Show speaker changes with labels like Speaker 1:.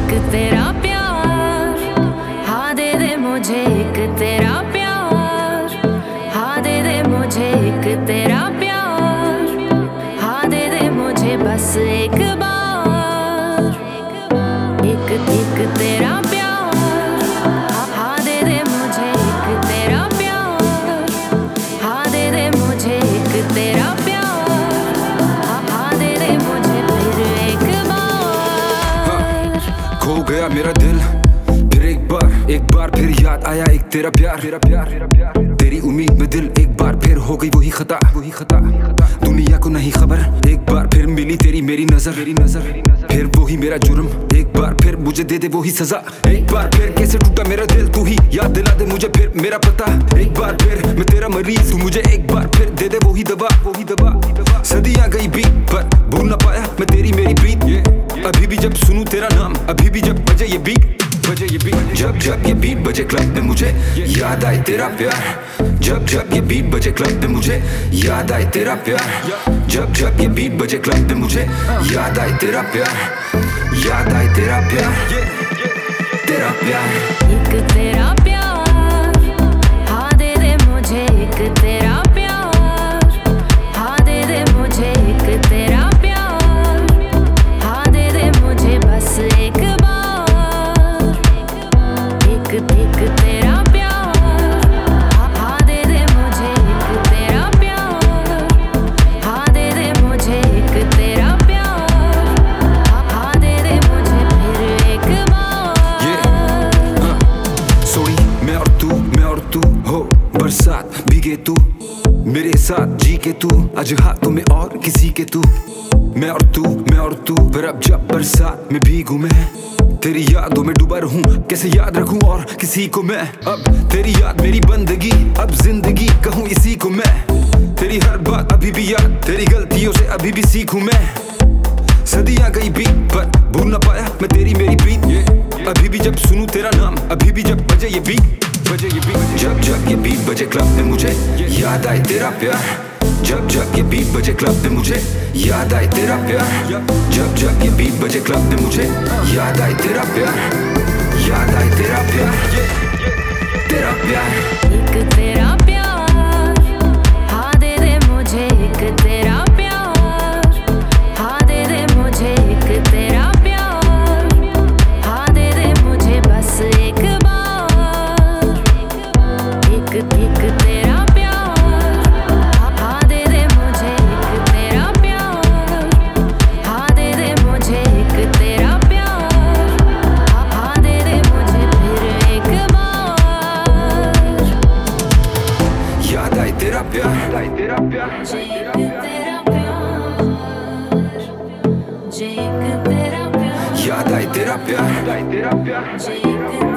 Speaker 1: एक तेरा प्यार, हाँ दे दे मुझे एक तेरा प्यार, हाँ दे दे मुझे एक तेरा प्यार, हाँ दे दे मुझे बस एक बार, एक एक तेरा प्यार, हाँ दे दे मुझे एक तेरा प्यार, हाँ दे दे मुझे एक तेरा प्यार, हाँ दे दे मुझे फिर एक बार।
Speaker 2: खो गया मेरा दिल फिर एक बार फिर याद आया एक तेरा प्यार, तेरी उम्मीद में दिल एक बार फिर हो गई वही खता। दुनिया को नहीं खबर एक बार फिर मिली तेरी मेरी नजर, फिर वही मेरा जुर्म एक बार फिर मुझे दे दे वही सजा। एक बार फिर कैसे टूटा मेरा दिल तू ही याद दिला दे मुझे फिर मेरा पता। एक बार फिर मैं तेरा मरीज तू मुझे एक बार फिर दे दे वही दवा। सदियां गई बीत पर भूल ना पाया मैं तेरी मेरी प्रीत। अभी भी जब सुनूं तेरा नाम, अभी भी जब बजे ये बीट, जब जब ये बीट बजे क्लब में मुझे याद आए तेरा प्यार। जब जब ये बीट बजे क्लब में मुझे याद आए तेरा प्यार। जब जब ये बीट बजे क्लब में मुझे याद आए तेरा प्यार, याद आए तेरा प्यार, तेरा प्यार।
Speaker 1: एक तेरा प्यार, हाँ दे दे मुझे एक तेरा प्यार, हाँ दे दे मुझे एक तेरा प्यार, हाँ दे दे मुझे बस एक बार, एक एक तेरा प्यार, हाँ दे दे मुझे एक तेरा प्यार, हाँ दे दे मुझे एक तेरा प्यार, हाँ दे दे मुझे फिर एक बार।
Speaker 2: सोई मैं और तू हो बरसात भीगे तू मेरे साथ जी के तू आज हाथों में और किसी के तू। मैं और तू पर अब जब बरसात में भीगू मैं तेरी यादों में डूबा रहूं कैसे याद रखूं और किसी को मैं। अब तेरी याद मेरी बंदगी अब जिंदगी कहूं इसी को मैं। तेरी हर बात अभी भी याद तेरी गलतियों से अभी भी सीखूं मैं। सदियां गई बीत पर भूल ना पाया मैं तेरी मेरी प्रीत। अभी भी जब सुनूं तेरा नाम, अभी भी जब बजे ये बीट, जब जब ये बीट बजे क्लब में मुझे याद आए तेरा प्यार। जब जब ये बीट बजे क्लब में मुझे याद आए तेरा प्यार। जब जब ये बीट बजे क्लब में मुझे याद आए तेरा प्यार, याद आए तेरा प्यार, तेरा प्यार।
Speaker 1: एक तेरा प्यार, हाँ दे दे मुझे एक तेरा प्यार, हाँ दे दे मुझे एक तेरा प्यार, हाँ दे दे मुझे बस एक बार, एक एक तेरा प्यार, हाँ दे दे मुझे एक तेरा प्यार, हाँ दे दे मुझे एक तेरा प्यार, हाँ दे दे मुझे फिर एक बार।
Speaker 2: याद आए तेरा प्यार,
Speaker 1: एक तेरा प्यार, एक तेरा प्यार,
Speaker 2: याद आए तेरा प्यार,
Speaker 1: एक